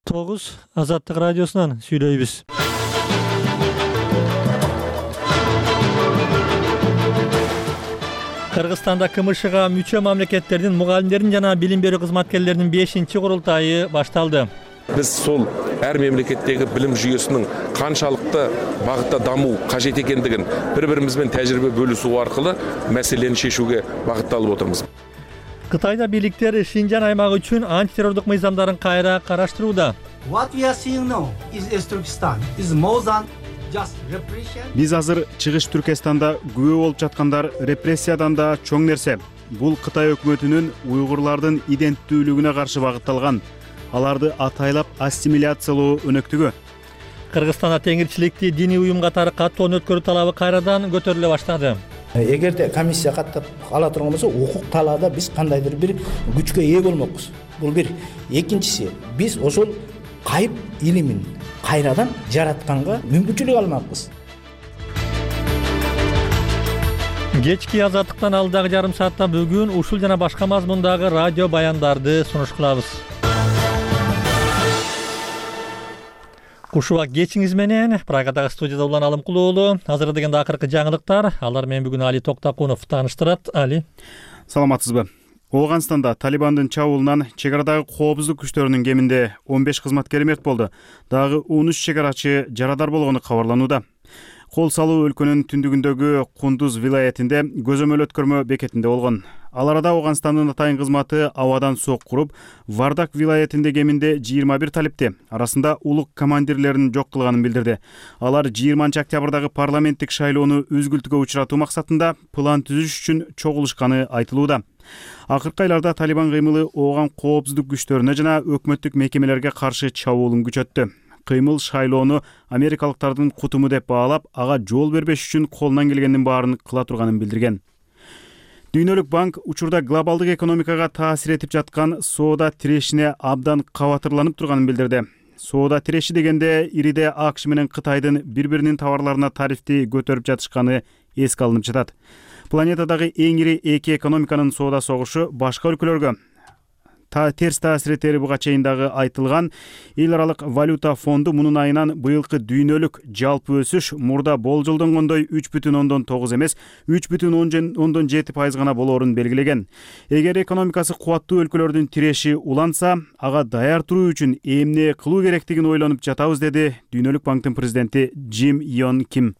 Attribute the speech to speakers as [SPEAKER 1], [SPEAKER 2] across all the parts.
[SPEAKER 1] 9 Азаттык радиосунан сүйлөйбүз. Кыргызстанда КМШга мүчө мамлекеттердин мугалимдерин жана билим берүү кызматкерлеринин 5-курултайы башталды.
[SPEAKER 2] Biz sol her memleketteki bilim jүйөсүнүн канчалыкты багытта дамуу кажет экендигин бири-биримизбен тажрыйба бөлүшүү аркылуу маселени шешүүгө багытталып отурбуз.
[SPEAKER 1] Кытайда бийликтер Шинжан аймагы үчүн антитеррордук мыйзамдарын кайра караштырууда.
[SPEAKER 3] What we are seeing now is Turkestan is more than just repression.
[SPEAKER 4] Биз азыр чыгыш Түркестанда күбө болуп жаткандар репрессиядан да чоң нерсе. Бул Кытай өкмөтүнүн уйгурлардын иденттүүлүгүнө каршы багытталган, аларды атайлап ассимиляциялоо өнөктүгү.
[SPEAKER 1] Кыргызстанда теңирчиликти диний уюм катары каттоон өткөрүү талабы кайрадан көтөрүлө баштады.
[SPEAKER 5] Эгерде комиссия каттап ала турган болсо, укук талаада биз кандайдыр бир күчкө ээ болмокпуз. Бул бир. Экинчиси, биз ошол кайып илимин кайрадан жаратканга мүмкүнчүлүк алмакпыз.
[SPEAKER 1] Кечки азаттыктан алдагы жарым саатта бүгүн ушул жана башка мазмундагы радио баяндарды сунуш кылабыз. Кушубак кечиңиз менен Прагадагы студияда Улан Алымкулуу уулу. Азыр дегенде акыркы жаңылыктар. Алар менен бүгүн Али Токтакунов тааныштырат. Али.
[SPEAKER 4] Саламатсызбы? Ооганстанда Талибандын чабуулунан чек арадагы коопсуздук күчтөрүнүн кеминде 15 кызматкери мерт болду. Дагы 13 чек арачы жарадар болгону кабарланууда. Кол салуу өлкөнүн түндүгүндөгү Кундуз вилаятинде көзөмөл өткөрмө бекетинде болгон. Ал арада Ооганстандын атайын кызматы абадан сок куруп, Вардак вилаятинде кеминде 21 талипти арасында улук командирлерин жок кылганын билдирди. Алар 20 октябрдагы парламенттик шайлоону үзгүлтүгө учуратуу максатында план түзүш үчүн чогулушканы айтылууда. Акыркы айларда Талибан кыймылы ооган коопсуздук күчтөрүнө жана өкмөттүк мекемелерге каршы чабуулун күчөттү. Кыймыл шайлоону америкалыктардын кутуму деп баалап, ага жол бербеш үчүн колунан келгендин баарын кыла турганын билдирген. Дүйнөлүк банк учурда глобалдык экономикага таасир этип жаткан соода тирешине абдан кабатырланып турганын билдирди. Соода тиреши дегенде ириде АКШ менен Кытайдын бири-биринин товарларына тарифти көтөрүп жатышканы эске алынып жатат. Планетадагы эң ири эки экономиканын соода согушу башка өлкөлөргө терс таасир этери буга чейин дагы айтылган. Эл аралык валюта фонду мунун айынан быйылкы дүйнөлүк жалпы өсүш мурда болжолдонгондой 3,9 эмес, 3,7% гана болоорун белгилеген. Эгер экономикасы кубаттуу өлкөлөрдүн тиреши уланса, ага даяр туруу үчүн эмне кылуу керектигин ойлонуп жатабыз, деди Дүйнөлүк банктын президенти Джим Йон Ким.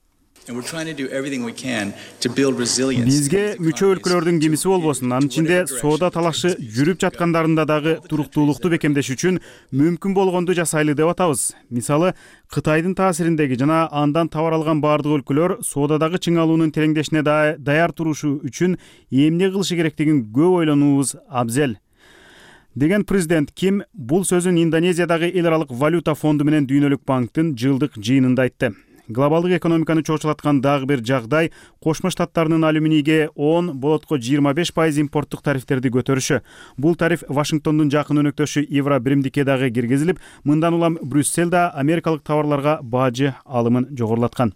[SPEAKER 4] Бизге мүчө өлкөлөрдүн кимиси болбосун, анын ичинде соода талашы жүрүп жаткандарында дагы туруктуулукту бекемдеш үчүн мүмкүн болгонду жасайлы деп атабыз. Мисалы, Кытайдын таасириндеги жана андан товар алган бардык өлкөлөр соодадагы чыңалуунун тереңдешине даяр турушу үчүн эмне кылышы керектигин көп ойлонуубуз абзел, деген президент Ким бул сөзүн Индонезиядагы эл аралык валюта фонду менен Дүйнөлүк банктын жылдык жыйынында айтты. Глобалдык экономиканы чоочулаткан дагы бир жагдай Кошмо Штаттарынын алюминийге 10, болотко 25% импорттук тарифтерди көтөрүшү. Бул тариф Вашингтондун жакын өнөктөшү Евро биримдикке дагы киргизилип, мындан улам Брюссель да америкалык товарларга бажы алымын жогорулаткан.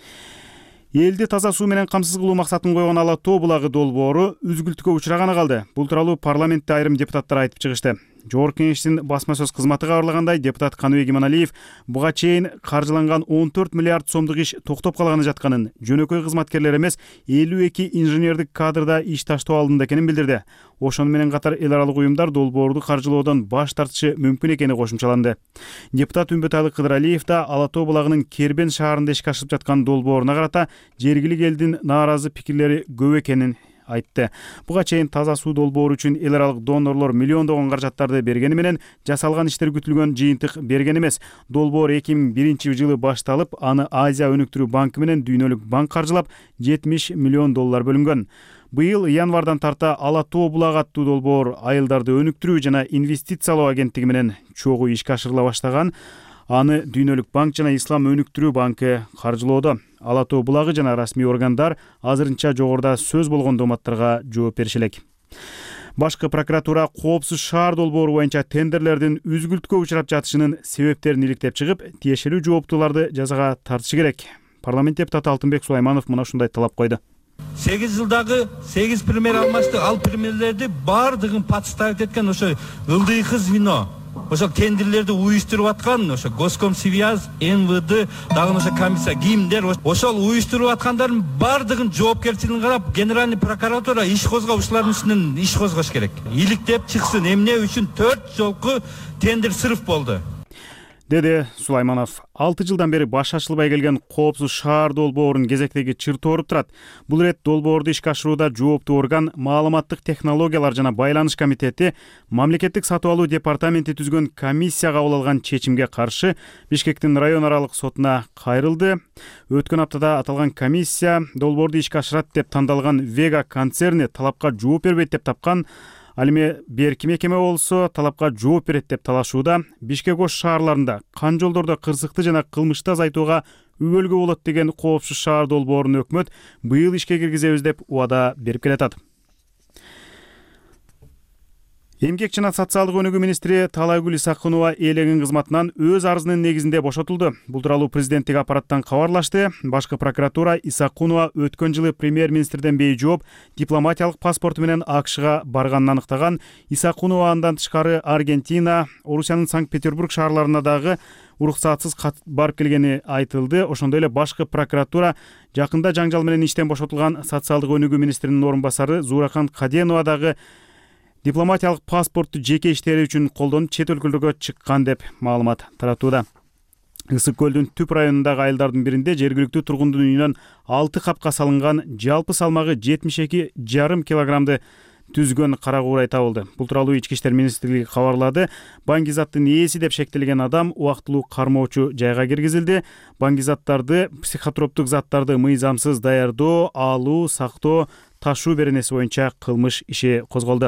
[SPEAKER 4] Элди таза суу менен камсыз кылуу максатын койгон Ала Тоо булагы долбоору үзгүлтүккө учураганы калды. Бул тууралуу парламентте айрым депутаттар айтып чыгышты. Жогорку Кеңештин басма сөз кызматы кабарлагандай, депутат Каныбек Иманалиев буга чейин каржыланган 14 миллиард сомдук иш токтоп калганы жатканын, жөнөкөй кызматкерлер эмес 52 инженердик кадрда иш таштоо алдында экенин билдирди. Ошону менен катар эл аралык уюмдар долбоорду каржылоодон баш тартышы мүмкүн экени кошумчаланды. Депутат Үмбөталы Кыдыралиев да Ала Тоо булагынын Кербен шаарында ишке ашырып жаткан долбооруна карата жергилик элдин нааразы пикирлери көп экенин айтты. Буга чейин таза суу долбоору үчүн эл аралык донорлор миллиондогон каражаттарды бергени менен жасалган иштер күтүлгөн жыйынтык берген эмес. Долбоор 2001 жылы башталып, аны Азия өнүктүрүү банкы менен Дүйнөлүк банк каржылап, $70 миллион бөлүнгөн. Быйыл январдан тарта Ала Тоо булагы аттуу долбоор айылдарды өнүктүрүү жана инвестициялоо агенттиги менен чогуу ишке ашырыла баштаган. Аны Дүйнөлүк банк жана Ислам өнүктүрүү банкы каржылоодо. Ала Тоо булагы жана расмий органдар азырынча жогоруда сөз болгон дооматтарга жооп бериши элек. Башкы прокуратура коопсуз шаар долбоору боюнча тендерлердин үзгүлтүккө учурап жатышынын себептерин иликтеп чыгып, тиешелүү жооптууларды жазага тартышы керек. Парламент депутаты Алтынбек Сулайманов мына ушундай талап койду.
[SPEAKER 6] 8 жылдагы 8 премьер алмашты, ал премьерлерди бардыгын подставить эткен ошо ылдыйкы звено. ошо тендерлерди уюштуруп аткан ошо Госкомсвязь, МВД, дагы ошо комиссия кимдер ошол уюштуруп аткандардын бардыгын жоопкерчилигин карап Генеральный прокуратура иш козгоп ушулардын үстүнөн иш козгош керек. Иликтеп чыксын. Эмне үчүн 4 жолку тендер сырыф болду.
[SPEAKER 4] Деди Сулайманов. 6 жылдан бери баш ачылбай келген коопсуз шаар долбоорун кезектеги чыртоо уруп турат. Бул ирет долбоорду ишке ашырууда жооптуу орган Маалыматтык технологиялар жана байланыш комитети мамлекеттик сатып алуу департаменти түзгөн комиссия кабыл алган чечимге каршы Бишкектин район аралык сотуна кайрылды. Өткөн аптада аталган комиссия долбоорду ишке ашырат деп тандалган Вега концерни талапка жооп бербейт деп тапкан. Ал эми берки мекеме болсо талапка жооп берет деп талашууда. Бишкек ош шаарларында кан жолдордо кырсыкты жана кылмышты азайтууга үбөлгө болот деген коопсуз шаар долбоорун өкмөт быйыл ишке киргизебиз деп убада берип келатат. Эмгек жана социалдык өнүгүү министри Талайгүл Исакунова ээлеген кызматынан өз арызынын негизинде бошотулду. Бул тууралуу президенттик аппараттан кабарлашты. Башкы прокуратура Исакунова өткөн жылы премьер-министрден бейжооп дипломатиялык паспорту менен АКШга барганын анықтаган. Исакунова андан тышкары Аргентина, Орусиянын Санкт-Петербург шаарларына дагы уруксатсыз барып келгени айтылды. Ошондой эле башкы прокуратура жакында жаңжал менен иштен бошотулган социалдык өнүгүү министринин орун басары Зууракан Каденова дагы дипломатиялык паспортту жеке иштери үчүн колдонуп чет өлкөлөргө чыккан деп маалымат таратууда. Ысык көлдүн түп районундагы айылдардын биринде жергиликтүү тургундун үйүнөн 6 капка салынган, жалпы салмагы 72,5 килограммды түзгөн кара куурай табылды. Бул тууралуу Ички иштер министрлиги кабарлады. Баңгизаттын ээси деп шектелген адам убактылуу кармоочу жайга киргизилди. Баңгизаттарды, психотроптук заттарды мыйзамсыз даярдоо, алуу, сактоо, ташуу беренеси боюнча кылмыш иши козголду.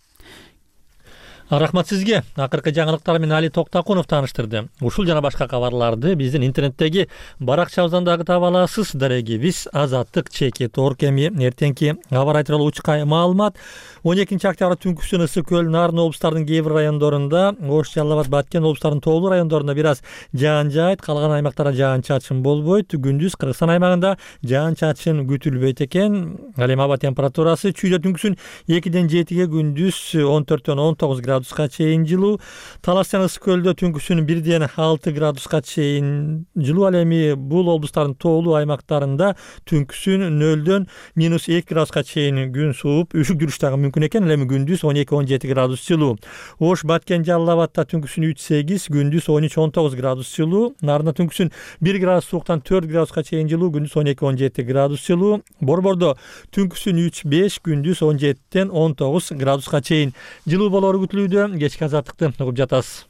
[SPEAKER 1] Рахмат сизге. Акыркы жаңылыктар менен Али Токтакунов тааныштырды. Ушул жана башка кабарларды биздин интернеттеги баракчабыздан дагы таба аласыз. Дарегибиз azattik.org. Эми эртеңки аба ырайы тууралуу учкай маалымат. 12 октябрь түнкүсүн Ысык көл, Нарын облустарынын кээ бир райондорунда, Ош, Жалал Абад, Баткен облустарынын тоолуу райондорунда бир аз жаан жаайт, калган аймактарда жаан чачын болбойт. Күндүз Кыргызстан аймагында жаан чачын күтүлбөйт экен. Ал эми аба температурасы чүйдө түнкүсүн 2ден 7ге, күндүз 14дөн 19 градуска чейин жылуу. Талас жана Ысык көлдө түнкүсүн 1ден 6 градуска чейин жылуу. Ал эми бул облустардын тоолуу аймактарында түнкүсүн 0дөн -2 градуска чейин күн сууп, үшүк жүрүш дагы мүмкүн экен. Ал эми күндүз 12-17 градус жылуу. Ош, Баткен, Жалал Абадта түнкүсүн 3-8, күндүз 13-19 градус жылуу. Нарында түнкүсүн 1 градус сууктан 4 градуска чейин жылуу, күндүз 12-17 градус жылуу. Борбордо түнкүсүн 3-5, күндүз 17ден 19 градуска чейин жылуу болору күтүлүүдө. Кечки азаттыкты угуп жатасыз.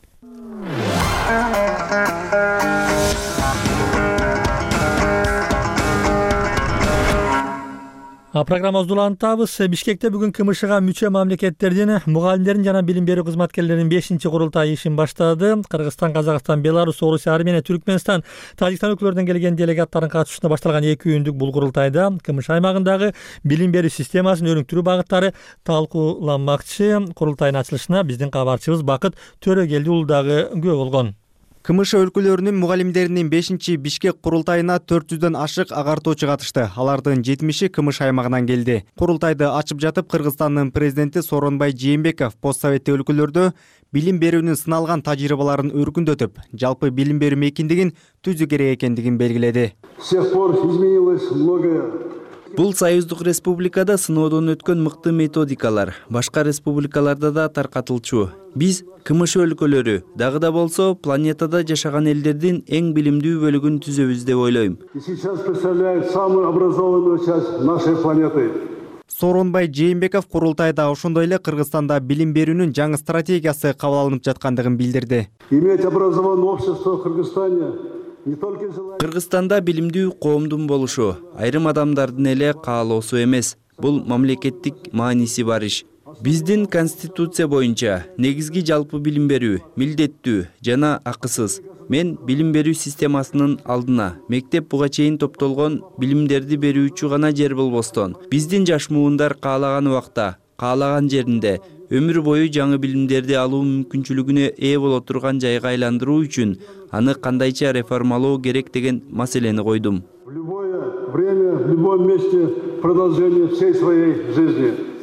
[SPEAKER 1] Программабызды улантабыз. Бишкекте бүгүн КМШга мүчө мамлекеттердин мугалимдерин жана билим берүү кызматкерлеринин 5-курултайы ишин баштады. Кыргызстан, Казакстан, Беларусь, Орусия, Армения, Түркменстан, Тажикстан өлкөлөрүнөн келген делегаттардын катышуусунда башталган 2 күндүк бул курултайда КМШ аймагындагы билим берүү системасын өнүктүрүү багыттары талкууланмакчы. Курултайдын ачылышына биздин кабарчыбыз Бакыт Төрөгелди уулу дагы күбө болгон.
[SPEAKER 7] КМШ өлкөлөрүнүн мугалимдеринин 5 Бишкек курултайына 400дөн ашык агартуучу катышты. Алардын 70-и КМШ аймагынан келди. Курултайды ачып жатып Кыргызстандын президенти Сооронбай Жээнбеков постсоветтик өлкөлөрдө билим берүүнүн сыналган тажрыйбаларын өркүндөтүп, жалпы билим берүү мейкиндигин түзүү керек экендигин белгиледи.
[SPEAKER 8] С тех пор изменилось многое.
[SPEAKER 9] Бул Союздук республикада сыноодон өткөн мыкты методикалар башка республикаларда да таркатылчу. Биз КМШ өлкөлөрү дагы да болсо планетада жашаган элдердин эң билимдүү бөлүгүн түзөбүз деп ойлойм.
[SPEAKER 8] И сейчас представляет самую образованную часть нашей планеты.
[SPEAKER 7] Сооронбай Жээнбеков курултайда ошондой эле Кыргызстанда билим берүүнүн жаңы стратегиясы кабыл алынып жаткандыгын билдирди.
[SPEAKER 8] Иметь образованное общество в Кыргызстане.
[SPEAKER 9] Кыргызстанда билимдүү коомдун болушу айрым адамдардын эле каалоосу эмес. Бул мамлекеттик мааниси бар иш. Биздин конституция боюнча негизги жалпы билим берүү милдеттүү жана акысыз. Мен билим берүү системасынын алдына мектеп буга чейин топтолгон билимдерди берүүчү гана жер болбостон, биздин жаш муундар каалаган убакта, каалаган жеринде өмүр бою жаңы билимдерди алуу мүмкүнчүлүгүнө ээ боло турган жайга айландыруу үчүн аны кандайча реформалоо керек деген маселени койдум.
[SPEAKER 8] В любое время, в любом месте продолжение всей своей жизни.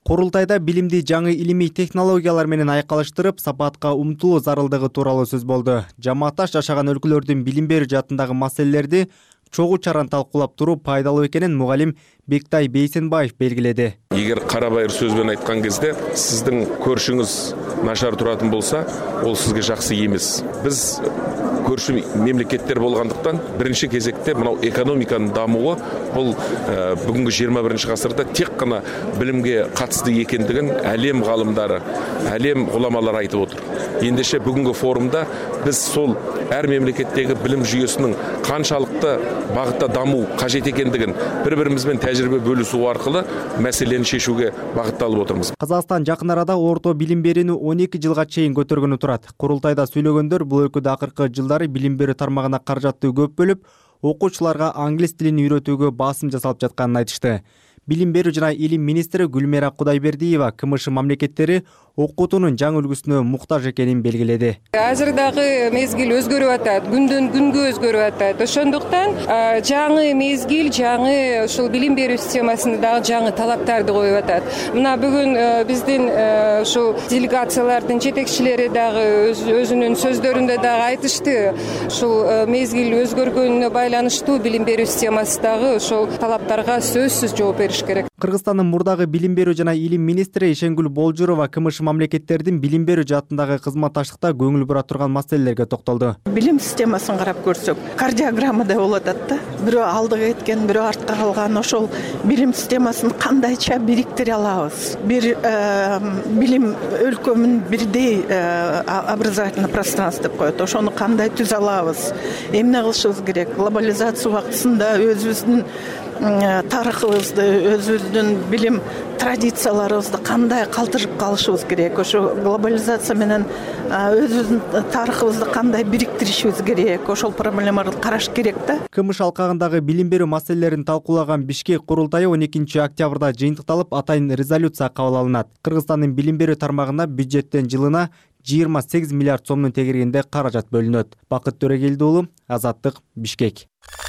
[SPEAKER 7] Курултайда билимди жаңы илимий технологиялар менен айкалыштырып, сапатка умтулуу зарылдыгы тууралуу сөз болду. Жамаатташ жашаган өлкөлөрдүн билим берүү жаатындагы маселелерди чогуу чаран талкуулап туруу пайдалуу экенин мугалим Бектай Бейсенбаев белгиледи.
[SPEAKER 2] Егер карабайыр сөзбен айткан кезде сиздин көршүңүз нашар туратын болса, ол сизге жакшы эмес. Биз көрші мемлекеттер болғандықтан бірінші кезекте мынау экономиканың дамуы бұл бүгінгі 21 ғасырда тек қана білімге қатысты екендігін әлем ғалымдары, әлем ғұламалары айтып отыр. Ендеше бүгінгі форумда біз сол әр мемлекеттегі білім жүйесінің қаншалықты бағытта даму қажет екендігін бір-бірімізбен тәжірибе бөлісу арқылы мәселені шешуге бағытталып отырмыз.
[SPEAKER 7] Қазақстан жақын арада орто билим берүүнү 12 жылга чейин көтөргөнү турат. Курултайда сүйлөгөндөр бул өлкөдө акыркы жылдары билим берүү тармагына каражатты көп бөлүп, окуучуларга англис тилин үйрөтүүгө басым жасалып жатканын айтышты. Билим берүү жана илим министри Гүлмира Кудайбердиева КМШ мамлекеттери окутуунун жаңы үлгүсүнө муктаж экенин белгиледи.
[SPEAKER 10] Азыр дагы мезгил өзгөрүп атат, күндөн күнгө өзгөрүп атат. Ошондуктан жаңы мезгил, жаңы ушул билим берүү системасында дагы жаңы талаптарды коюп атат. Мына бүгүн биздин ушул делегациялардын жетекчилери дагы өзүнүн сөздөрүндө дагы айтышты. Ушул мезгил өзгөргөнүнө байланыштуу билим берүү системасы дагы ошол талаптарга сөзсүз жооп бериш керек.
[SPEAKER 7] Кыргызстандын мурдагы билим берүү жана илим министри Ишенгүл Болжурова КМШ мамлекеттердин билим берүү жаатындагы кызматташтыкта көңүл бура турган маселелерге токтолду.
[SPEAKER 11] Билим системасын карап көрсөк, кардиограммада болуп атат да. Бирөө алдыга кеткен, бирөө артка калган, ошол билим системасын кандайча бириктире алабыз? Бир билим өлкөмүн бирдей образовательный пространство деп коет. Ошону кандай түзө алабыз? Эмне кылышыбыз керек? Глобализация убактысында өзүбүздүн тарыхыбызды, өзүбүздүн билим традицияларыбызды кандай калтырып калышыбыз керек? Ошо глобализация менен өзүбүздүн тарыхыбызды кандай бириктиришибиз керек? Ошол проблемаларды караш керек да.
[SPEAKER 7] КМШ алкагындагы билим берүү маселелерин талкуулаган Бишкек курултайы 12 октябрда жыйынтыкталып, атайын резолюция кабыл алынат. Кыргызстандын билим берүү тармагына бюджеттен жылына 28 миллиард сомдун тегерегинде каражат бөлүнөт. Бакыт Төрегелди уулу, Азаттык, Бишкек.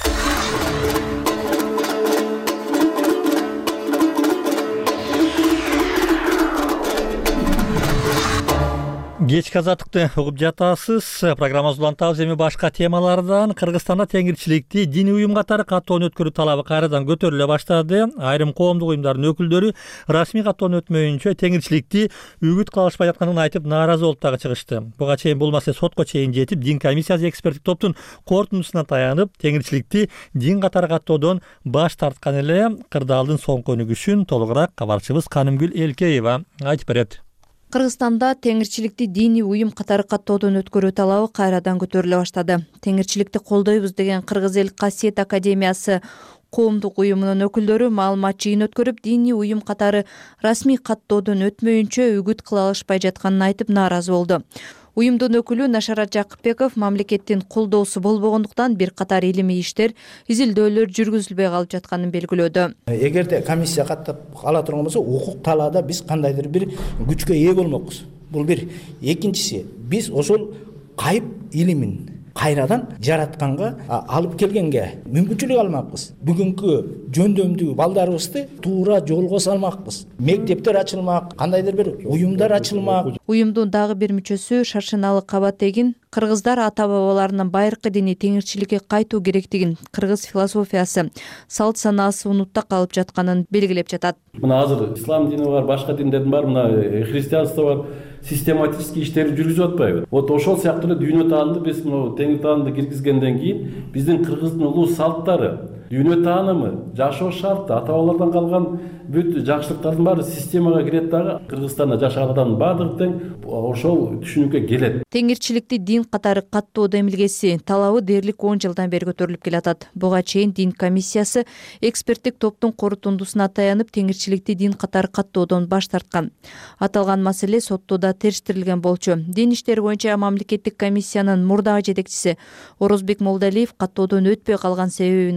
[SPEAKER 1] Кечки азаттыкты угуп жатасыз. Программабыз улантабыз эми башка темалардан. Кыргызстанда теңирчиликти диний уюм катары каттоону өткөрүү талабы кайрадан көтөрүлө баштады. Айрым коомдук уюмдардын өкүлдөрү расмий каттоону өтмөйүнчө теңирчиликти үгүт кыла алышпай жатканын айтып нааразы болуп дагы чыгышты. Буга чейин бул маселе сотко чейин жетип, дин комиссиясы эксперттик топтун корутундусуна таянып, теңирчиликти дин катары каттоодон баш тарткан эле. Кырдаалдын соңку өнүгүшүн толугураак кабарчыбыз Канымгүл Элкеева айтып берет.
[SPEAKER 12] Кыргызстанда теңирчиликти диний уюм катары каттоодон өткөрүү талабы кайрадан көтөрүлө баштады. Теңирчиликти колдойбуз деген Кыргыз эл Касиет академиясы коомдук уюмунун өкүлдөрү маалымат жыйын өткөрүп, диний уюм катары расмий каттоодон өтмөйүнчө үгүт кыла алышпай жатканын айтып нааразы болду. Уюмдун өкүлү Нашарат Жакыпбеков мамлекеттин колдоосу болбогондуктан бир катар илимий иштер, изилдөөлөр жүргүзүлбөй калып жатканын белгилөөдө.
[SPEAKER 5] Эгерде комиссия каттап ала турган болсо, укук талаада биз кандайдыр бир күчкө ээ болмокпуз. Бул бир. Экинчиси, биз ошол кайып илимин кайрадан жаратканга, алып келгенге мүмкүнчүлүк алмакпыз. Бүгүнкү жөндөмдүү балдарыбызды туура жолго салмакпыз. Мектептер ачылмак, кандайдыр бир уюмдар ачылмак.
[SPEAKER 12] Уюмдун дагы бир мүчөсү Шаршыналы Кабатегин кыргыздар ата-бабаларынын байыркы диний теңирчиликке кайтуу керектигин, кыргыз философиясы, салт санаасы унутта калып жатканын белгилеп жатат.
[SPEAKER 13] Мына азыр ислам дини бар, башка диндердин бар, мына христианство бар. Систематический иштерди жүргүзүп атпайбы? Вот ошол сыяктуу эле дүйнө таанымды биз мына теңир таанымды киргизгенден кийин биздин кыргыздын улуу салттары, дүйнө таанымы, жашоо шарты, ата-бабалардан калган бүт жакшылыктардын баары системага кирет дагы. Кыргызстанда жашаган адамдын баардыгы тең ошол түшүнүккө келет.
[SPEAKER 12] Теңирчиликти дин катары каттоо демилгеси талабы дээрлик 10 жылдан бери көтөрүлүп келатат. Буга чейин дин комиссиясы эксперттик топтун корутундусуна таянып, теңирчиликти дин катары каттоодон баш тарткан. Аталган маселе соттода териштирилген болчу. Дин иштери боюнча мамлекеттик комиссиянын мурдагы жетекчиси Орозбек Молдалиев каттоодон өтпөй калган себебин айтты.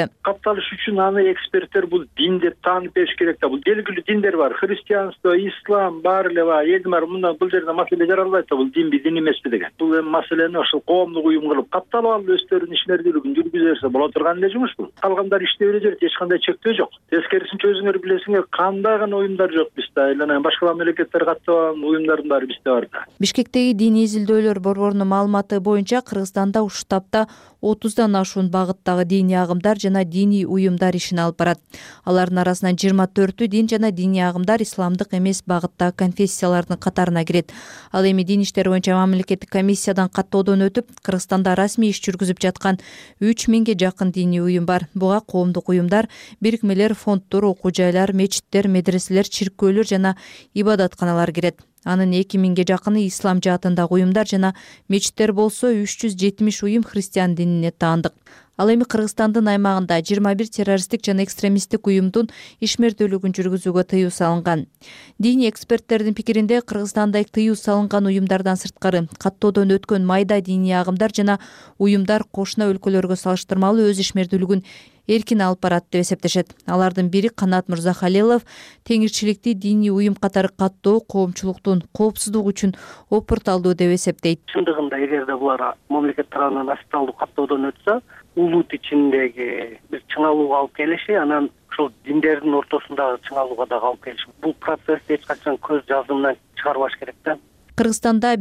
[SPEAKER 14] Катталыш үчүн аны эксперттер бул дин деп таанып бериш керек да. Бул белгилүү диндер бар. Христианство, ислам бар эле ба, эди бар. Мындан бул жерде маселе жаралбайт да. Бул динби, дин эмеспи деген. Бул эми маселени ошол коомдук уюм кылып катталып алып өздөрүнүн ишмердүүлүгүн жүргүзө берсе боло турган эле жумуш бул. Калгандар иштей бере берет, эч кандай чектөө жок. Тескерисинче өзүңөр билесиңер, кандай гана уюмдар жок бизде. Айланайын башка мамлекеттер катталган уюмдардын баары бизде бар да.
[SPEAKER 12] Бишкектеги диний изилдөөлөр борборунун маалыматы боюнча Кыргызстанда ушул таапта 30дан ашуун багыттагы диний агымдар жана диний уюмдар ишин алып барат. Алардын арасынан 24-ү дин жана диний агымдар исламдык эмес багыттагы конфессиялардын катарына кирет. Ал эми дин иштери боюнча мамлекеттик комиссиядан каттоодон өтүп, Кыргызстанда расмий иш жүргүзүп жаткан 3000ге жакын диний уюм бар. Буга коомдук уюмдар, бирикмелер, фонддор, окуу жайлар, мечиттер, медреселер, чиркөөлөр жана ибадатканалар кирет. Анын 2000ге жакыны ислам жаатындагы уюмдар жана мечиттер болсо 370 уюм христиан динине таандык. Ал эми Кыргызстандын аймагында 21 террористтик жана экстремисттик уюмдун ишмердүүлүгүн жүргүзүүгө тыюу салынган. Диний эксперттердин пикиринде Кыргызстанда тыюу салынган уюмдардан сырткары каттоодон өткөн майда диний агымдар жана уюмдар кошуна өлкөлөргө салыштырмалуу өз ишмердүүлүгүн эркин алып барат деп эсептешет. Алардын бири Канат Мырзахалилов теңирчиликти диний уюм катары каттоо коомчулуктун коопсуздугу үчүн опурталдуу деп эсептейт.
[SPEAKER 15] Чындыгында эгерде булар мамлекет тарабынан официалдуу каттоодон өтсө, улут ичиндеги бир чыңалууга алып келиши, анан ошол диндердин ортосундагы чыңалууга да алып келиши. Бул процессти эч качан көз жазымынан чыгарбаш керек да.
[SPEAKER 12] Кыргызстанда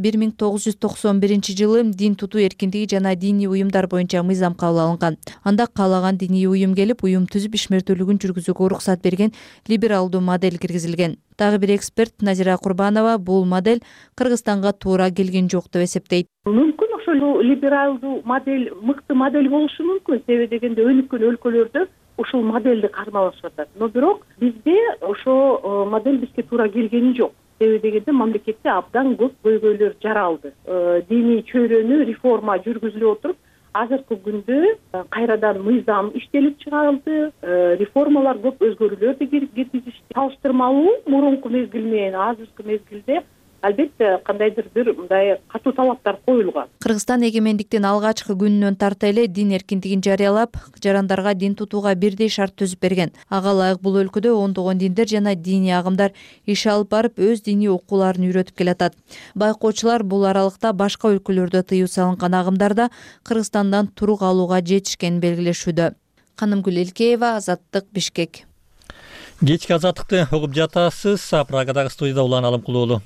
[SPEAKER 12] 1991 жылы дин тутуу эркиндиги жана диний уюмдар боюнча мыйзам кабыл алынган. Анда каалаган диний уюм келип, уюм түзүп ишмердүүлүгүн жүргүзүүгө уруксат берген либералдуу модель киргизилген. Дагы бир эксперт Назира Курбанова бул модель Кыргызстанга туура келген жок деп эсептейт.
[SPEAKER 16] Мүмкүн ошол либералдуу модель мыкты модель болушу мүмкүн. Себеби дегенде өнүккөн өлкөлөрдө ушул модельди кармалашып атат. Но бирок бизде ошол модель бизге туура келгени жок. Себеби дегенде мамлекетте абдан көп көйгөйлөр жаралды. Диний чөйрөнү реформа жүргүзүлүп отуруп, азыркы күндө кайрадан мыйзам иштелип чыгарылды, реформалар көп өзгөрүүлөрдү киргизишти. Салыштырмалуу мурунку мезгил менен азыркы мезгилде албетте кандайдыр бир мындай катуу талаптар коюлган.
[SPEAKER 12] Кыргызстан эгемендиктин алгачкы күнүнөн тарта эле дин эркиндигин жарыялап, жарандарга дин тутууга бирдей шарт түзүп берген. Ага ылайык бул өлкөдө ондогон диндер жана диний агымдар иш алып барып, өз диний окууларын үйрөтүп келатат. Байкоочулар бул аралыкта башка өлкөлөрдө тыюу салынган агымдарда Кыргызстандан турук алууга жетишкенин белгилешүүдө. Канымгүл Элкеева, Азаттык, Бишкек.
[SPEAKER 1] Кечки Азаттыкты угуп жатасыз. Прагадагы студияда Улан Алымкулуулу.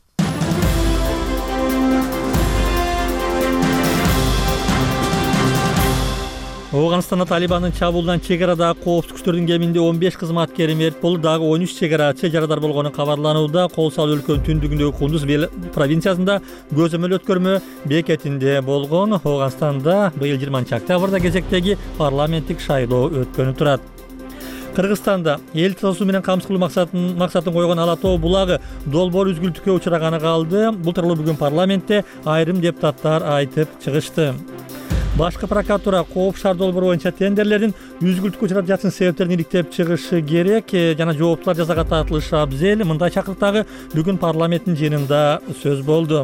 [SPEAKER 1] Ооганстанда Талибандын чабуулунан чек арадагы коопсуздук күчтөрдүн кеминде 15 кызматкери мерт болуп, дагы 13 чек арачы жарадар болгону кабарланууда. Кол салуу өлкөнүн түндүгүндөгү Кундуз провинциясында көзөмөл өткөрмө бекетинде болгон. Ооганстанда быйыл 20-октябрда кезектеги парламенттик шайлоо өткөнү турат. Кыргызстанда эл тазалоо менен камсыз кылуу максатын койгон Ала Тоо булагы долбоор үзгүлтүккө учураганы калды. Бул тууралуу бүгүн парламентте айрым депутаттар айтып чыгышты. Башкы прокуратура Кооп шаар долбоору боюнча тендерлердин үзгүлтүккө учурап жатышын себептерин иликтеп чыгышы керек жана жооптуулар жазага тартылышы абзел. Мындай чакырыктагы бүгүн парламенттин жыйынында сөз болду.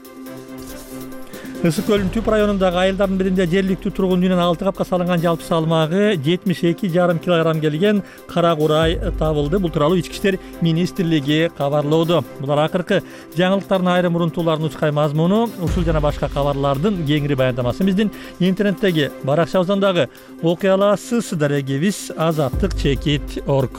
[SPEAKER 1] Ысык көлүнүн түп районундагы айылдардын биринде жергиликтүү тургун үйүнөн 6 капка салынган жалпы салмагы 72,5 килограмм келген кара курай табылды. Бул тууралуу Ички иштер министрлиги кабарлоодо. Булар акыркы жаңылыктардын айрым урунтууларынын учкай мазмуну. Ушул жана башка кабарлардын кеңири баяндамасын биздин интернеттеги баракчабыздагы окуя аласыз. Дарегибиз azattik.org.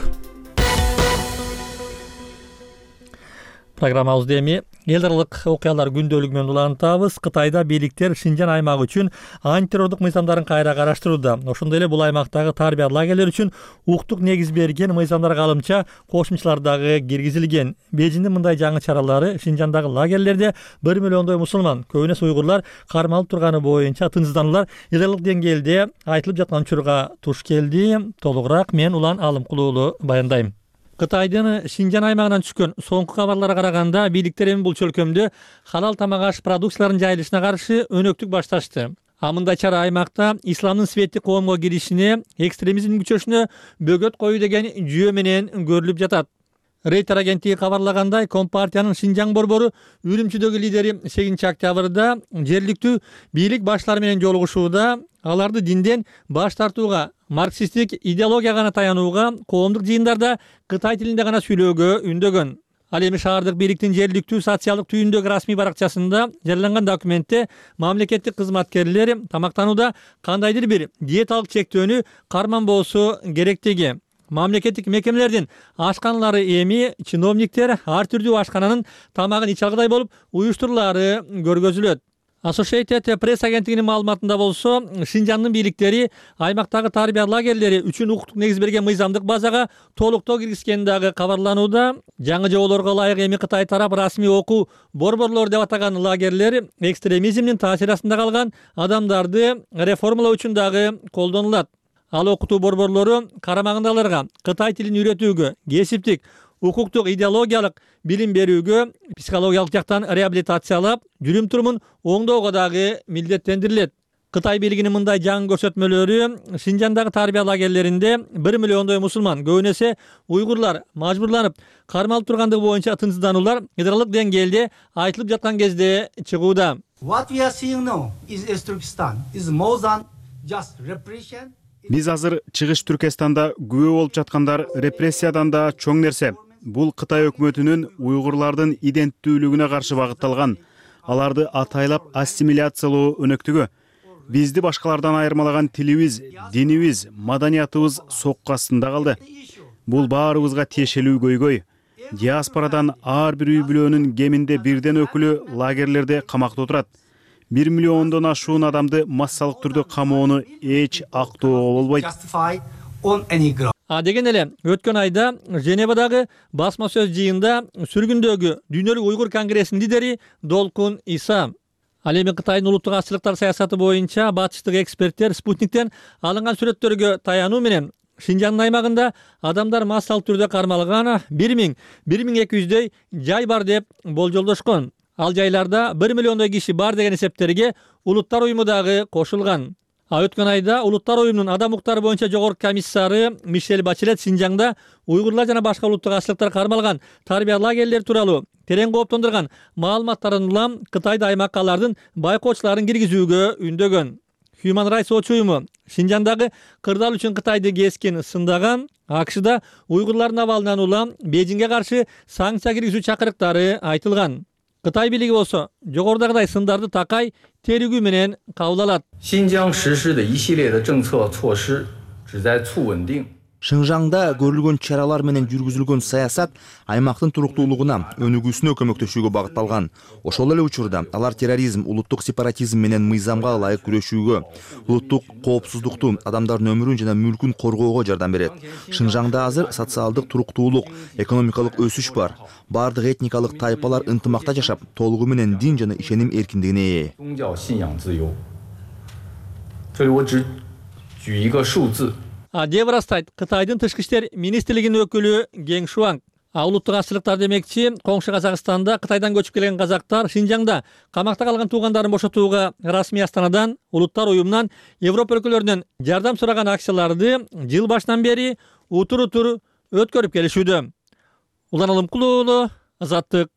[SPEAKER 1] Программабызды эми эл аралык окуялар күндөлүгү менен улантабыз. Кытайда бийликтер Шинжан аймагы үчүн антитеррордук мыйзамдарын кайра караштырууда. Ошондой эле бул аймактагы тарбия лагерлери үчүн укуктук негиз берген мыйзамдарга алымча кошумчалар дагы киргизилген. Бейжиңдин мындай жаңы чаралары Шинжандагы лагерлерде 1 миллиондой мусулман, көбүнөсү уйгурлар кармалып турганы боюнча тынчсыздануулар эл аралык деңгээлде айтылып жаткан учурга туш келди. Толугураак мен Улан Алымкулуулу баяндайм. Кытайдын Шинжан аймагынан түшкөн соңку кабарларга караганда бийликтер эми бул чөлкөмдө халал тамак аш продукцияларынын жайылышына каршы өнөктүк башташты. Мындай чара аймакта исламдын светти коомго киришине, экстремизмдин күчөшүнө бөгөт коюу деген жүйө менен көрүлүп жатат. Рейтер агенттиги кабарлагандай, Компартиянын Шинжаң борбору Үрүмчүдөгү лидери 8 октябрда жергиликтүү бийлик баштары менен жолугушууда аларды динден баш тартууга, марксисттик идеология гана таянууга, коомдук жыйындарда Кытай тилинде гана сүйлөөгө үндөгөн. Ал эми шаардык бийликтин жергиликтүү социалдык түйүндөгү расмий баракчасында жарыяланган документте мамлекеттик кызматкерлер тамактанууда кандайдыр бир диеталык чектөөнү карманбоосу керектиги, мамлекеттик мекемелердин ашканалары эми чиновниктер ар түрдүү ашкананын тамагын ич алгыдай болуп уюштурулаары көргөзүлөт. Associated Press агенттигинин маалыматында болсо, Шинжаңдын бийликтери аймактагы тарбия лагерлери үчүн укуктук негиз берген мыйзамдык базага толуктоо киргизгени дагы кабарланууда. Жаңы жоболорго ылайык эми Кытай тарап расмий окуу борборлор деп атаган лагерлер экстремизмдин таасири астында калган адамдарды реформалоо үчүн дагы колдонулат. Ал окутуу борборлору карамагындагыларга Кытай тилин үйрөтүүгө, кесиптик, укуктук идеологиялык билим берүүгө, психологиялык жактан реабилитациялап, жүрүм-турумун оңдоого дагы милдеттендирилет. Кытай бийлигинин мындай жаңы көрсөтмөлөрү Шинжаңдагы тарбия лагерлеринде 1 миллиондой мусулман, көбүнесе уйгурлар мажбурланып кармалып тургандыгы боюнча тынчсыздануулар федералдык деңгээлде айтылып жаткан кезде чыгууда.
[SPEAKER 3] What we are seeing now is Turkestan is more than just repression.
[SPEAKER 4] Биз азыр чыгыш Түркестанда күбө болуп жаткандар репрессиядан да чоң нерсе. Бул Кытай өкмөтүнүн уйгурлардын иденттүүлүгүнө каршы багытталган, аларды атайлап ассимиляциялоо өнөктүгү. Бизди башкалардан айырмалаган тилибиз, динибиз, маданиятыбыз сокку астында калды. Бул баарыбызга тиешелүү көйгөй. Диаспорадан ар бир үй бүлөнүн кеминде бирден өкүлү лагерлерде камакта отурат. 1 миллиондон ашуун адамды массалык түрдө камоону эч актоого болбойт. Деген эле өткөн айда Женевадагы басма сөз жыйында сүргүндөгү Дүйнөлүк уйгур конгрессинин лидери Долкун Иса. Ал эми Кытайдын улуттук азчылыктар саясаты боюнча батыштык эксперттер Спутниктен алынган сүрөттөргө таянуу менен Шинжаңдын аймагында адамдар массалык түрдө кармалган 1000-1200дөй жай бар деп болжолдошкон. Ал жайларда 1 миллиондой киши бар деген эсептерге Улуттар уюму дагы кошулган. Өткөн айда Улуттар уюмунун адам укуктары боюнча жогорку комиссары Мишель Бачелет Шинжаңда уйгурлар жана башка улуттук азчылыктар кармалган тарбия лагерлери тууралуу терең кооптондурган маалыматтарын улам Кытайда аймакка алардын байкоочуларын киргизүүгө үндөгөн. Human Rights Watch уюму Шинжаңдагы кырдаал үчүн Кытайды кескин сындаган, АКШда уйгурлардын абалынан улам Бейжиңге каршы санкция киргизүү чакырыктары айтылган. Кытай бийлиги болсо жогорудагыдай сындарды такай терүүгү менен кабыл алат.
[SPEAKER 17] Шинжаңда көрүлгөн чаралар менен жүргүзүлгөн саясат аймактын туруктуулугуна, өнүгүүсүнө көмөктөшүүгө багытталган. Ошол эле учурда алар терроризм, улуттук сепаратизм менен мыйзамга ылайык күрөшүүгө, улуттук коопсуздукту, адамдардын өмүрүн жана мүлкүн коргоого жардам берет. Шинжаңда азыр социалдык туруктуулук, экономикалык өсүш бар. Бардык этникалык тайпалар ынтымакта жашап, толугу менен дин жана ишеним эркиндигине ээ.
[SPEAKER 1] Деп ырастайт Кытайдын тышкы иштер министрлигинин өкүлү Гең Шуанг. Улуттук азчылыктар демекчи, коңшу Казакстанда Кытайдан көчүп келген казактар Шинжаңда камакта калган туугандарын бошотууга расмий астанадан, Улуттар уюмунан, Европа өлкөлөрүнөн жардам сураган акцияларды жыл башынан бери утур-утур өткөрүп келишүүдө. Улан Алымкулуу уулу, Азаттык.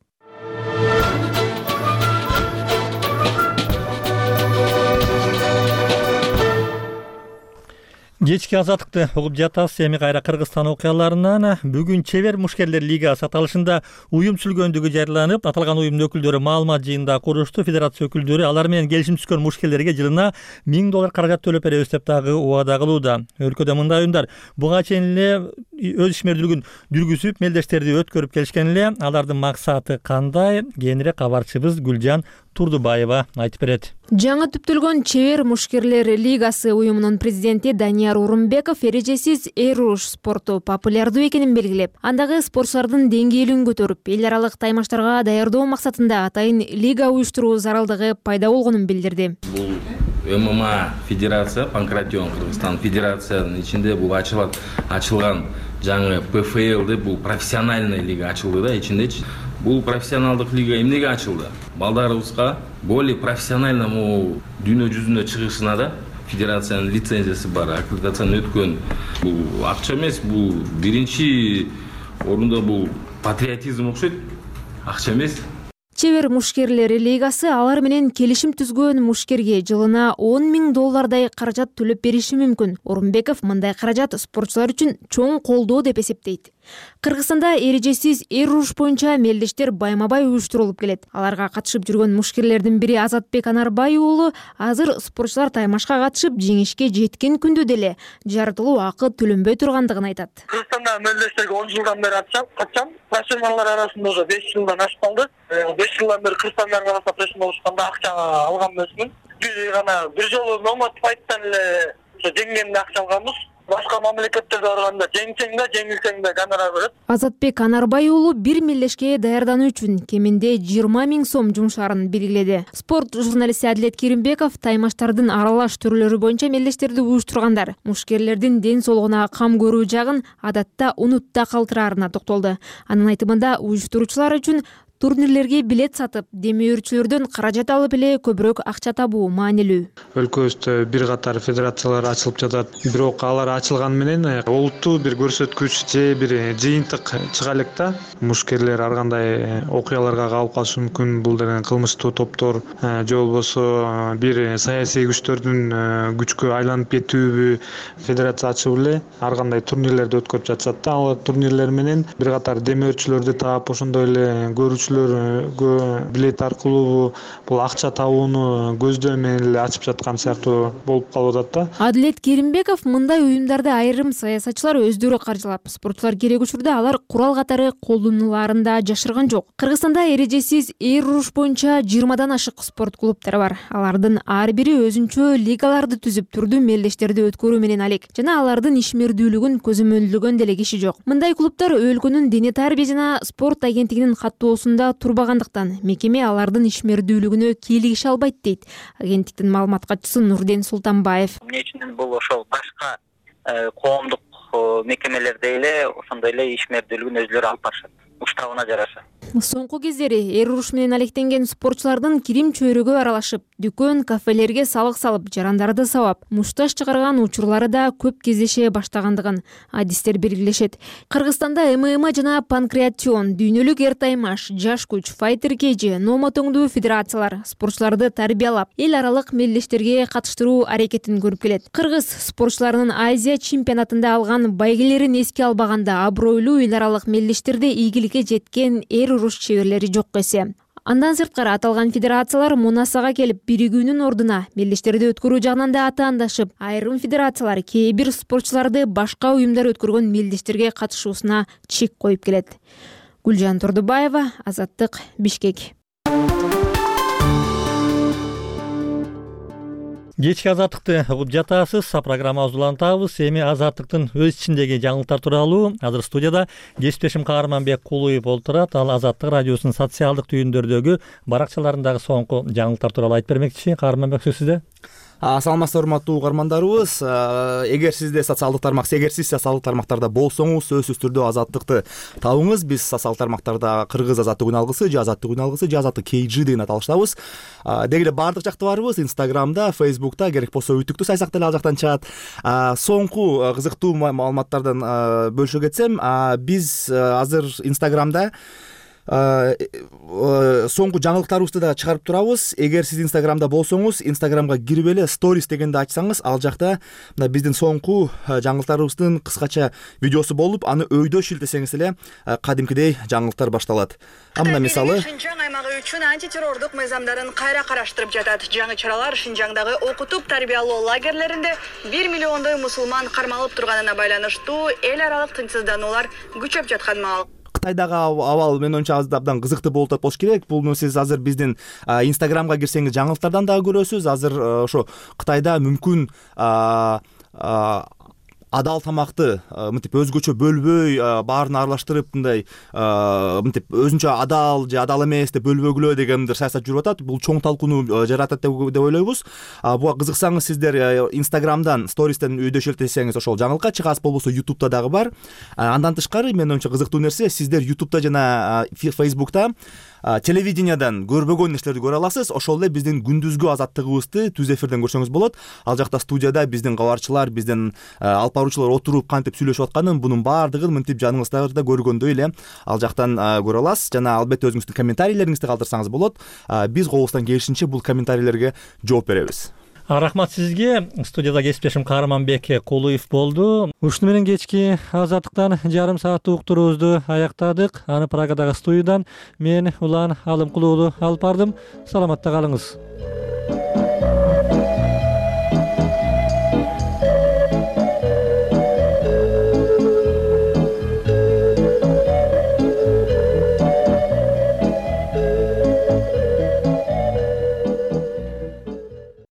[SPEAKER 1] Кечки азаттыкты угуп жатасыз. Эми кайра Кыргызстан окуяларынан. Бүгүн Чебер мушкерлер лигасы аталышында уюм түзүлгөндүгү жарыяланып, аталган уюмдун өкүлдөрү маалымат жыйында курушту. Федерация өкүлдөрү алар менен келишим түзгөн мушкерлерге жылына $1000 каражат төлөп беребиз деп дагы убада кылууда. Өлкөдө мындай уюмдар буга чейин эле өз ишмердүүлүгүн жүргүзүп, мелдештерди өткөрүп келишкен эле. Алардын максаты кандай? Кийинирээк кабарчыбыз Гүлжан Турдубаева айтып берет.
[SPEAKER 18] Жаңы түптөлгөн Чебер мушкерлер лигасы уюмунун президенти Данияр Урумбеков эрежесиз эруш спорту популярдуу экенин белгилеп, андагы спортчулардын деңгээлин көтөрүп, эл аралык таймаштарга даярдоо максатында атайын лига уюштуруу зарылдыгы пайда болгонун билдирди.
[SPEAKER 19] Бул ММА федерация, Панкратион Кыргызстан федерациянын ичинде бул ачылган жаңы ПФЛ бул профессиональный лига ачылды да, ичиндечи. Бул профессионалдык лига эмнеге ачылды? Балдарыбызга более профессиональному дүйнө жүзүнө чыгышына да федерациянын лицензиясы бар, аккредитацияны өткөн. Бул акча эмес, бул биринчи орунда бул патриотизм окшойт, акча эмес.
[SPEAKER 18] Чебер мушкерлери лигасы алар менен келишим түзгөн мушкерге жылына $10,000 каражат төлөп бериши мүмкүн. Орунбеков мындай каражат спортчулар үчүн чоң колдоо деп эсептейт. Кыргызстанда эрежесиз эр уруш боюнча мелдештер байма-бай уюштурулуп келет. Аларга катышып жүргөн мушкерлердин бири Азатбек Анарбай уулу азыр спортчулар таймашка катышып жеңишке жеткен күндө деле жартылуу акы төлөнбөй тургандыгын айтат.
[SPEAKER 20] Кыргызстанда мелдештерге 10 жылдан бери катышам. Профессионалдар арасында уже 5 жылдан ашып калды. 5 жылдан бери Кыргызстандын арасында профессионал болушканда акча алган эмесмин. Бир жолу номад файттан эле жеңгенде акча алганбыз. Башка мамлекеттерге барганда жеңсең да, жеңилсең да гонорар берет.
[SPEAKER 18] Азатбек Анарбай уулу бир мелдешке даярдануу үчүн кеминде 20,000 сом жумшаарын белгиледи. Спорт журналисти Адилет Керимбеков таймаштардын аралаш түрлөрү боюнча мелдештерди уюштургандар мушкерлердин ден соолугуна кам көрүү жагын адатта унутта калтыраарына токтолду. Анын айтымында уюштуруучулар үчүн турнирлерге билет сатып, демөөрчүлөрдөн каражат алып эле көбүрөөк акча табуу маанилүү.
[SPEAKER 21] Өлкөбүздө бир катар федерациялар ачылып жатат. Бирок алар ачылган менен олуттуу бир көрсөткүч же бир жыйынтык чыга элек да. Мушкерлер ар кандай окуяларга калып калышы мүмкүн. Бул деген кылмыштуу топтор же болбосо бир саясий күчтөрдүн күчкө айланып кетүүбү федерация ачып эле ар кандай турнирлерди өткөрүп жатышат да. Ал турнирлер менен бир катар демөөрчүлөрдү таап, ошондой эле билет аркылуу бул акча табууну көздөмө менен эле ачып жаткан сыяктуу болуп калып атат да.
[SPEAKER 18] Адилет Керимбеков мындай уюмдарды айрым саясатчылар өздөрү каржылап, спортчулар керек учурда алар курал катары колдонуларында жашырган жок. Кыргызстанда эрежесиз эр уруш боюнча 20дан ашык спорт клубтары бар. Алардын ар бири өзүнчө лигаларды түзүп, түрдүү мелдештерди өткөрүү менен алек жана алардын ишмердүүлүгүн көзөмөлдөгөн деле киши жок. Мындай клубтар өлкөнүн дене тарбия жана спорт агенттигинин каттоосунда турбагандыктан мекеме алардын ишмердүүлүгүнө кийлигише албайт дейт агенттиктин маалымат катчысы Нурден Султанбаев.
[SPEAKER 22] Эмне үчүн бул ошол башка коомдук мекемелерде эле ошондой эле ишмердүүлүгүн өзүлөрү алып барышат. Уштабына жараша.
[SPEAKER 18] Соңку кездери эр уруш менен алектенген спортчулардын кирим чөйрөгө аралашып, дүкөн, кафелерге салык салып, жарандарды сабап, мушташ чыгарган учурлары да көп кездеше баштагандыгын адистер белгилешет. Кыргызстанда ММА жана панкреатион, дүйнөлүк эр таймаш, жаш күч, файтер кежи, номад оңдуу федерациялар спортчуларды тарбиялап, эл аралык мелдештерге катыштыруу аракетин көрүп келет. Кыргыз спортчуларынын Азия чемпионатында алган байгелерин эске албаганда абройлуу эл аралык мелдештерде ийгиликке жеткен эр уруш чеберлери жок эсе. Андан сырткары аталган федерациялар Мунасага келип биригүүнүн ордуна мелдештерди өткөрүү жагынан да атаандашып, айрым федерациялар кээ бир спортчуларды башка уюмдар өткөргөн мелдештерге катышуусуна чек коюп келет. Гүлжан Турдубаева, Азаттык, Бишкек.
[SPEAKER 1] Кечки Азаттыкты угуп жатасыз. Программабызды улантабыз. Эми Азаттыктын өз ичиндеги жаңылыктар тууралуу азыр студияда кесиптешим Каарманбек Кулуев олтурат. Ал Азаттык радиосунун социалдык түйүндөрдөгү баракчаларындагы соңку жаңылыктар тууралуу айтып бермекчи. Каарманбек, сөз сизде.
[SPEAKER 17] Саламатсыздар урматтуу угармандарыбыз. Эгер сиз социалдык тармактарда болсоңуз, сөзсүз түрдө Азаттыкты табыңыз. Биз социалдык тармактарда Кыргыз Азаттык үн алгысы, же Азаттык үн алгысы, же Азаттык KG деген аталыштабыз. Деги эле баардык жакта барбыз. Инстаграмда, Фейсбукта, керек болсо үтүктү сайсак деле ал жактан чыгат. Соңку кызыктуу маалыматтардан бөлүшө кетсем, биз азыр Инстаграмда соңку жаңылыктарыбызды да чыгарып турабыз. Эгер сиз Инстаграмда болсоңуз, Инстаграмга кирип эле сторис дегенди ачсаңыз, ал жакта биздин соңку жаңылыктарыбыздын кыскача видеосу болуп, аны өйдө шилтесеңиз эле кадимкидей жаңылыктар башталат. Мына мисалы
[SPEAKER 23] Шинжаң аймагы үчүн антитеррордук мыйзамдарын кайра караштырып жатат. Жаңы чаралар Шинжаңдагы окутуп тарбиялоо лагерлеринде 1 миллиондой мусулман кармалып турганына байланыштуу эл аралык тынчсыздануулар күчөп жаткан маал.
[SPEAKER 17] Кытайдагы абал мен оюмча абдан кызыктуу болуп болуш керек. Бул сиз азыр биздин Инстаграмга кирсеңиз жаңылыктардан дагы көрөсүз. Азыр ошо Кытайда мүмкүн адал тамакты мынтип өзгөчө бөлбөй, баарын аралаштырып, мындай мынтип өзүнчө адал же адал эмес деп бөлбөгүлө деген бир саясат жүрүп атат. Бул чоң талкууну жаратат деп ойлойбуз. Буга кызыксаңыз, сиздер Инстаграмдан, стористен өйдө шилтесеңиз ошол жаңылыкка чыгасыз, болбосо Ютубта дагы бар. Андан тышкары мен оюмча кызыктуу нерсе, сиздер Ютубта жана Фейсбукта телевидениядан көрбөгөн нерселерди көрө аласыз. Ошол эле биздин күндүзгү азаттыгыбызды түз эфирден көрсөңүз болот. Ал жакта студияда биздин кабарчылар, биздин алып баруучулар отуруп кантип сүйлөшүп атканын, бунун баардыгын мынтип жаныңыздарда көргөндөй эле ал жактан көрө аласыз. Жана албетте өзүңүздүн комментарийлериңизди калтырсаңыз болот. Биз колубуздан келишинче бул комментарийлерге жооп беребиз.
[SPEAKER 1] Рахмат сизге. Студияда кесиптешим Каарманбек Кулуев болду. Ушуну менен кечки Азаттыктан жарым сааттык уктуруубузду аяктадык. Аны Прагадагы студиядан мен Улан Алымкулуу алып бардым. Саламатта калыңыз.